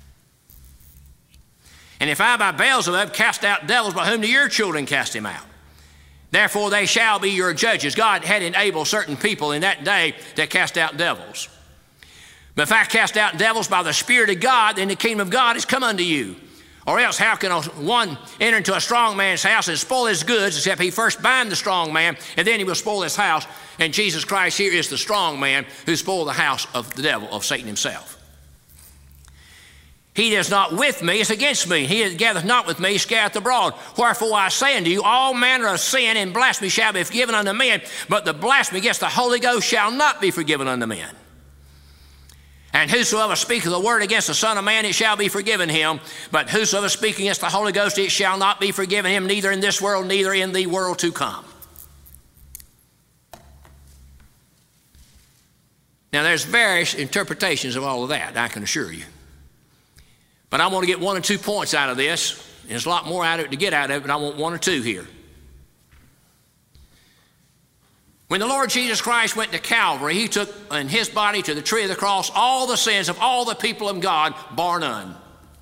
And if I by Beelzebub cast out devils, by whom do your children cast him out? Therefore they shall be your judges. God had enabled certain people in that day to cast out devils. But if I cast out devils by the Spirit of God, then the kingdom of God has come unto you. Or else how can one enter into a strong man's house and spoil his goods, except he first bind the strong man, and then he will spoil his house? And Jesus Christ here is the strong man who spoiled the house of the devil, of Satan himself. He that is not with me is against me. He that gathereth not with me scattereth abroad. Wherefore I say unto you, all manner of sin and blasphemy shall be forgiven unto men, but the blasphemy against the Holy Ghost shall not be forgiven unto men. And whosoever speaketh a word against the Son of Man, it shall be forgiven him. But whosoever speaketh against the Holy Ghost, it shall not be forgiven him, neither in this world, neither in the world to come. Now, there's various interpretations of all of that, I can assure you. But I want to get one or two points out of this. There's a lot more out of it to get out of it, but I want one or two here. When the Lord Jesus Christ went to Calvary, he took in his body to the tree of the cross all the sins of all the people of God, bar none.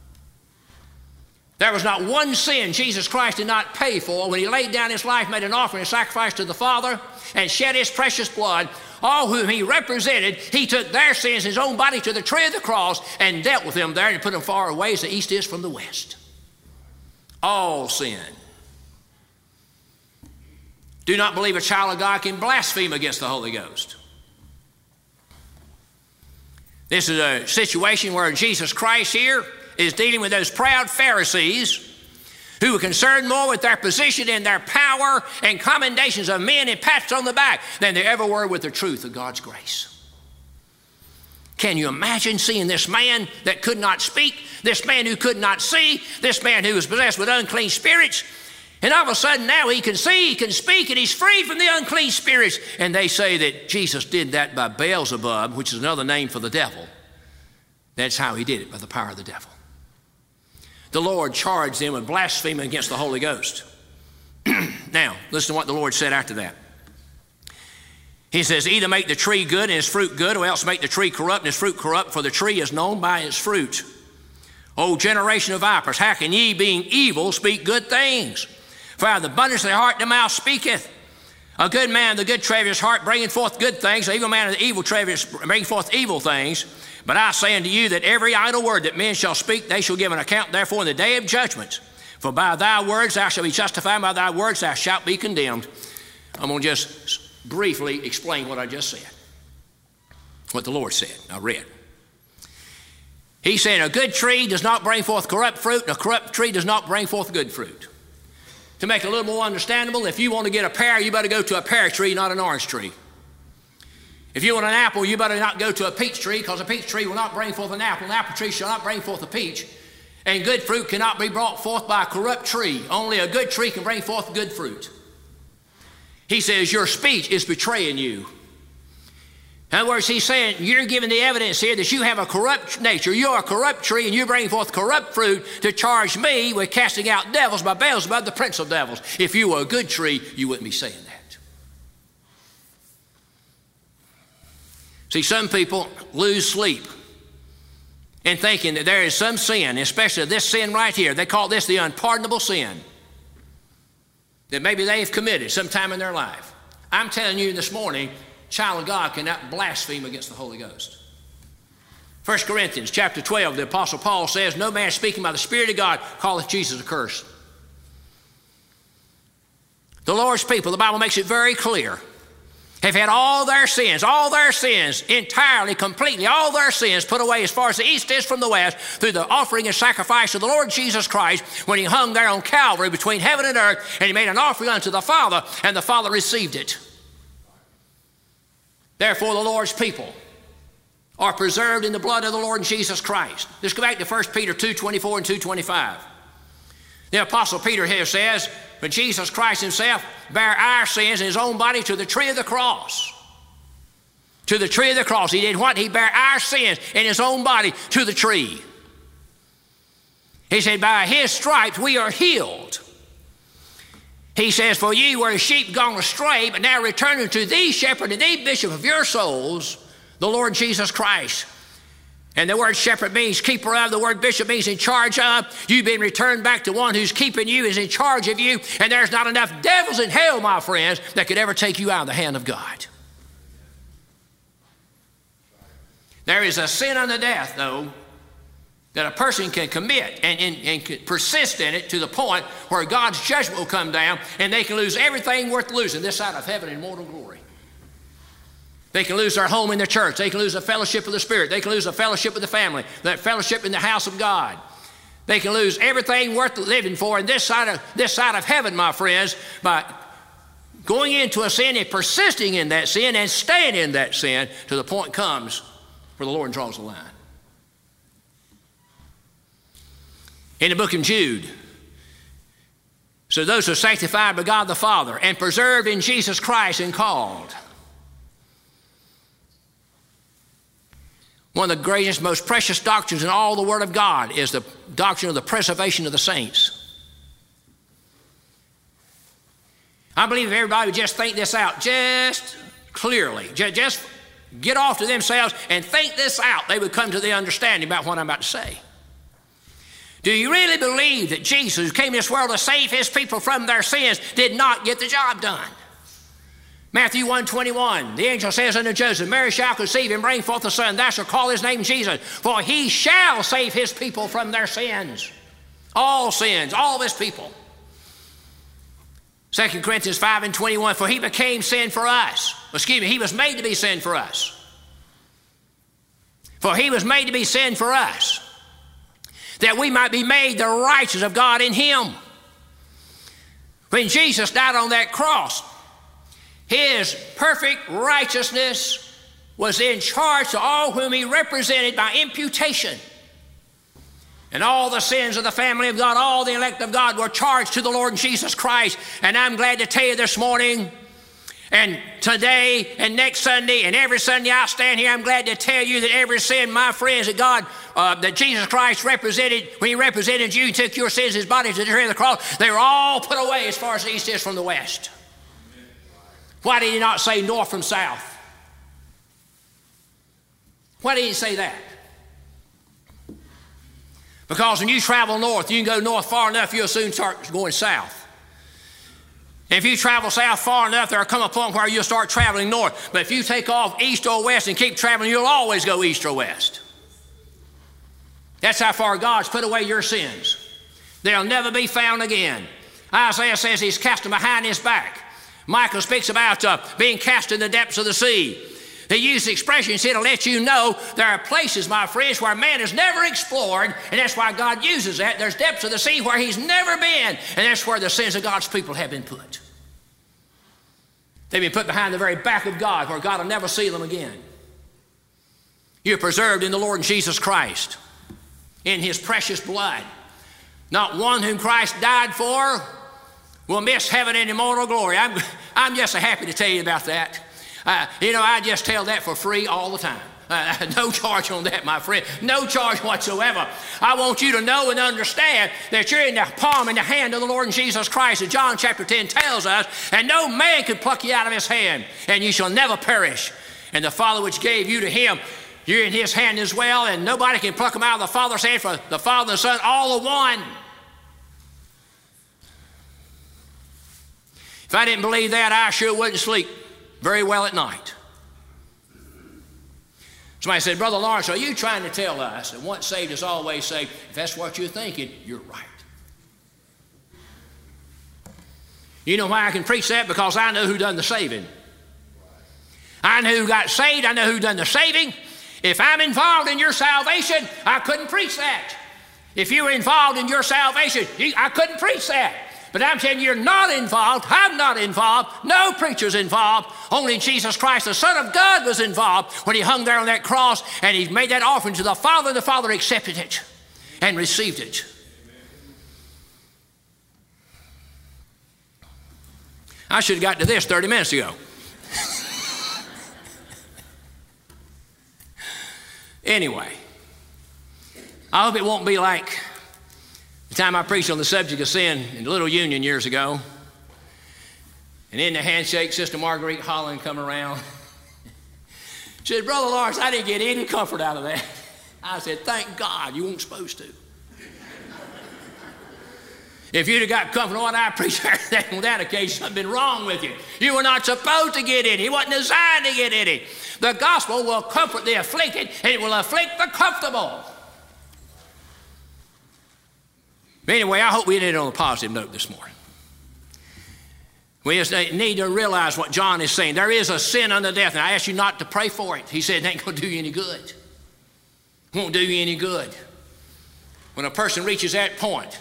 There was not one sin Jesus Christ did not pay for when he laid down his life, made an offering and sacrifice to the Father, and shed his precious blood. All whom he represented, he took their sins in his own body to the tree of the cross and dealt with them there and put them far away as the east is from the west. All sin. Do not believe a child of God can blaspheme against the Holy Ghost. This is a situation where Jesus Christ here is dealing with those proud Pharisees who were concerned more with their position and their power and commendations of men and pats on the back than they ever were with the truth of God's grace. Can you imagine seeing this man that could not speak, this man who could not see, this man who was possessed with unclean spirits, and all of a sudden now he can see, he can speak, and he's free from the unclean spirits. And they say that Jesus did that by Beelzebub, which is another name for the devil. That's how he did it, by the power of the devil. The Lord charged them with blaspheming against the Holy Ghost. Now, listen to what the Lord said after that. He says, either make the tree good and its fruit good, or else make the tree corrupt and its fruit corrupt, for the tree is known by its fruit. O generation of vipers, how can ye, being evil, speak good things? For out of the abundance of the heart the mouth speaketh. A good man of the good treasure of his heart bringeth forth good things. An evil man of the evil treasure bringeth forth evil things. But I say unto you that every idle word that men shall speak, they shall give an account therefore in the day of judgment. For by thy words thou shalt be justified, by thy words thou shalt be condemned. I'm going to just briefly explain what I just said. What the Lord said, I read. He said, a good tree does not bring forth corrupt fruit, and a corrupt tree does not bring forth good fruit. To make it a little more understandable, if you want to get a pear, you better go to a pear tree, not an orange tree. If you want an apple, you better not go to a peach tree, because a peach tree will not bring forth an apple. An apple tree shall not bring forth a peach. And good fruit cannot be brought forth by a corrupt tree. Only a good tree can bring forth good fruit. He says your speech is betraying you. In other words, he's saying you're giving the evidence here that you have a corrupt nature. You're a corrupt tree, and you bring forth corrupt fruit to charge me with casting out devils by Beelzebub, the prince of devils. If you were a good tree, you wouldn't be saying that. See, some people lose sleep in thinking that there is some sin, especially this sin right here. They call this the unpardonable sin that maybe they've committed sometime in their life. I'm telling you this morning, child of God cannot blaspheme against the Holy Ghost. First Corinthians chapter twelve, the Apostle Paul says, no man speaking by the Spirit of God calleth Jesus accursed. The Lord's people, the Bible makes it very clear, have had all their sins, all their sins entirely, completely, all their sins put away as far as the east is from the west through the offering and sacrifice of the Lord Jesus Christ when he hung there on Calvary between heaven and earth, and he made an offering unto the Father, and the Father received it. Therefore, the Lord's people are preserved in the blood of the Lord Jesus Christ. Let's go back to First Peter two twenty-four and two twenty-five. The Apostle Peter here says, but Jesus Christ himself bare our sins in his own body to the tree of the cross. To the tree of the cross. He did what? He bare our sins in his own body to the tree. He said, by his stripes we are healed. He says, for ye were as sheep gone astray, but now returning to thee, shepherd, and thee, bishop of your souls, the Lord Jesus Christ. And the word shepherd means keeper of. The word bishop means in charge of. You've been returned back to one who's keeping you, is in charge of you. And there's not enough devils in hell, my friends, that could ever take you out of the hand of God. There is a sin unto death, though, that a person can commit and, and, and can persist in it to the point where God's judgment will come down and they can lose everything worth losing this side of heaven in immortal glory. They can lose their home in the church. They can lose the fellowship of the Spirit. They can lose the fellowship of the family, that fellowship in the house of God. They can lose everything worth living for in this side of, this side of heaven, my friends, by going into a sin and persisting in that sin and staying in that sin till the point comes where the Lord draws the line. In the book of Jude, so those who are sanctified by God the Father and preserved in Jesus Christ and called. One of the greatest, most precious doctrines in all the Word of God is the doctrine of the preservation of the saints. I believe if everybody would just think this out just clearly, just get off to themselves and think this out, they would come to the understanding about what I'm about to say. Do you really believe that Jesus, who came to this world to save his people from their sins, did not get the job done? Matthew one twenty-one, the angel says unto Joseph, Mary shall conceive and bring forth a son, thou shalt call his name Jesus, for he shall save his people from their sins. All sins, all of his people. Second Corinthians five and twenty-one, for he became sin for us. Excuse me, he was made to be sin for us. For he was made to be sin for us, that we might be made the righteousness of God in him. When Jesus died on that cross, his perfect righteousness was in charge to all whom he represented by imputation. And all the sins of the family of God, all the elect of God were charged to the Lord Jesus Christ. And I'm glad to tell you this morning, and today and next Sunday and every Sunday I stand here, I'm glad to tell you that every sin, my friends, that God, uh, that Jesus Christ represented, when he represented you, took your sins, his body to the tree of the cross, they were all put away as far as the east is from the west. Why did he not say north from south? Why did he say that? Because when you travel north, you can go north far enough, you'll soon start going south. And if you travel south far enough, there'll come a point where you'll start traveling north. But if you take off east or west and keep traveling, you'll always go east or west. That's how far God's put away your sins. They'll never be found again. Isaiah says he's cast them behind his back. Michael speaks about uh, being cast in the depths of the sea. He used the expressions here to let you know there are places, my friends, where man has never explored, and that's why God uses that. There's depths of the sea where he's never been, and that's where the sins of God's people have been put. They've been put behind the very back of God, where God will never see them again. You're preserved in the Lord Jesus Christ, in his precious blood. Not one whom Christ died for will miss heaven and immortal glory. I'm, I'm just so happy to tell you about that. Uh, you know, I just tell that for free all the time. Uh, no charge on that, my friend. No charge whatsoever. I want you to know and understand that you're in the palm and the hand of the Lord Jesus Christ. And John chapter ten tells us, and no man can pluck you out of his hand, and you shall never perish. And the Father which gave you to him, you're in his hand as well, and nobody can pluck them out of the Father's hand, for the Father and the Son, all are one. If I didn't believe that, I sure wouldn't sleep very well at night. Somebody said, Brother Lawrence, are you trying to tell us that once saved is always saved? If that's what you're thinking, you're right. You know why I can preach that? Because I know who done the saving. I know who got saved. I know who done the saving. If I'm involved in your salvation, I couldn't preach that. If you were involved in your salvation, you, I couldn't preach that. But I'm telling you, you're not involved. I'm not involved. No preacher's involved. Only Jesus Christ, the Son of God, was involved when he hung there on that cross and he made that offering to the Father, and the Father accepted it and received it. I should have got to this thirty minutes ago. Anyway, I hope it won't be like the time I preached on the subject of sin in Little Union years ago. And in the handshake, Sister Marguerite Holland come around. She said, Brother Lawrence, I didn't get any comfort out of that. I said, thank God, you weren't supposed to. If you'd have got comfort on what I preached on that occasion, something been wrong with you. You were not supposed to get any. He wasn't designed to get any. The gospel will comfort the afflicted, and it will afflict the comfortable. But anyway, I hope we did it on a positive note this morning. We just need to realize what John is saying. There is a sin unto death, and I ask you not to pray for it. He said it ain't going to do you any good. It won't do you any good. When a person reaches that point,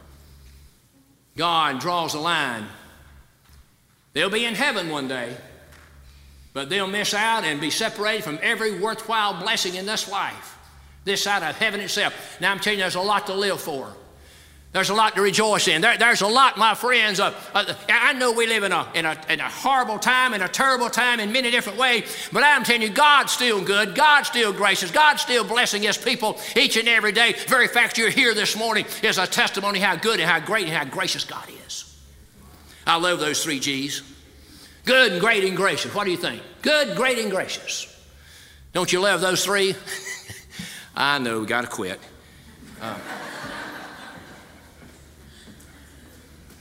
God draws a line. They'll be in heaven one day, but they'll miss out and be separated from every worthwhile blessing in this life, this side of heaven itself. Now I'm telling you, there's a lot to live for. There's a lot to rejoice in. There, there's a lot, my friends. Uh, uh, I know we live in a, in, a, in a horrible time, in a terrible time in many different ways, but I'm telling you, God's still good. God's still gracious. God's still blessing His people each and every day. The very fact you're here this morning is a testimony how good and how great and how gracious God is. I love those three G's. Good and great and gracious. What do you think? Good, great, and gracious. Don't you love those three? I know, we got to quit. Uh,